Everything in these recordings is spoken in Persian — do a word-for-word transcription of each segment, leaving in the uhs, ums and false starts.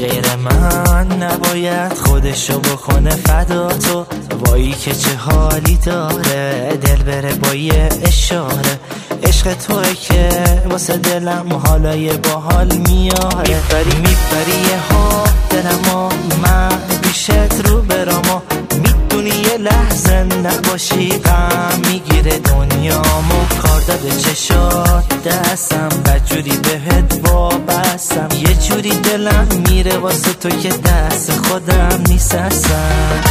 غیر من نباید خودشو بکنه فدا تو. وایی که چه حالی داره دل بره با یه اشاره. عشق توه که واسه دلم حالای باحال میاره. میبری میبری ها دلمو من بیشت رو برامو. میدونی یه لحظه نباشی غم میگیره دنیامو. کار داده چشات دستم بدجوری بهت وابستم. یه جوری دلم میره واسه تو که دست خودم نیست اصلا.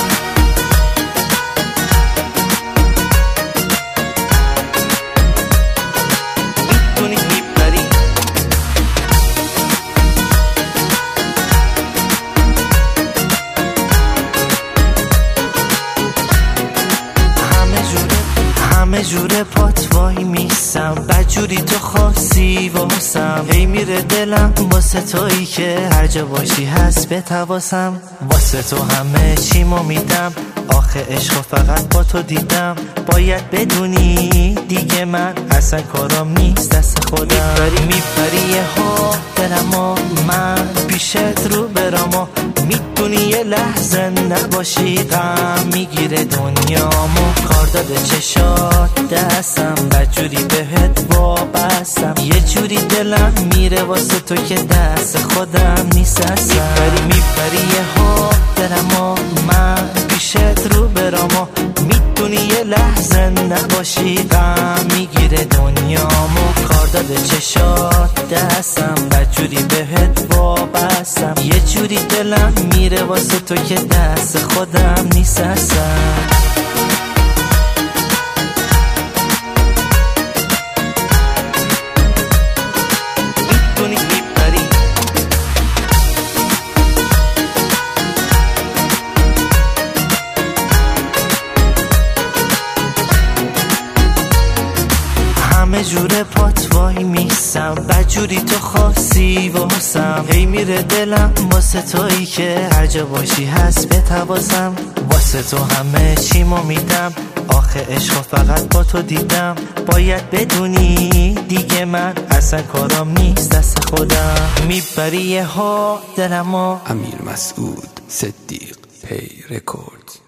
همه جوره پات وای میسم بدجوری تو خاصی واسم. هی میره دلم واسه تویی که هر جا باشی هست بتواسم. واسه تو همه چیمو میدم آخه عشقو فقط با تو دیدم. باید بدونی دیگه من اصلا کارم نیست دست خودم. میبری میبری یه ها دلمو من پیشت رو برامو. میدونی یه لحظه نباشی غم میگیره دنیامو. کار داده چشات دستم بدجوری بهت وابستم. یه جوری دلم میره واسه تو که دست خودم نیست اصلا. میبری میبری یه ها دلمو من پیشت رو برامو. میدونی یه لحظه نباشی غم میگیره دنیامو. کار داده چشات دستم بدجوری بهت وابستم. یه جوری دلم میره واسه تو که دست خودم نیست اصلا. همه جوره پات وای میسم بدجوری تو خاصی واسم. هی میره دلم واسه تویی که هر جا باشی هست بتواسم. واسه تو همه چیمو میدم آخه عشقو فقط با تو دیدم. باید بدونی دیگه من اصلا کارم نیست دست خودم. میبری ها دلمو. امیر مسعود صدیق پی رکورد.